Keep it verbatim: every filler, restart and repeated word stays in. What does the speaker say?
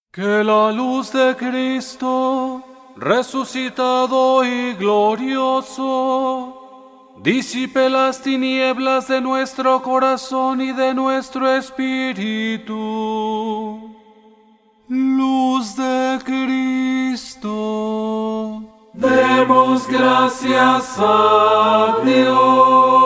Que la luz de Cristo, resucitado y glorioso, disipe las tinieblas de nuestro corazón y de nuestro espíritu. Luz de Cristo, demos gracias a Dios.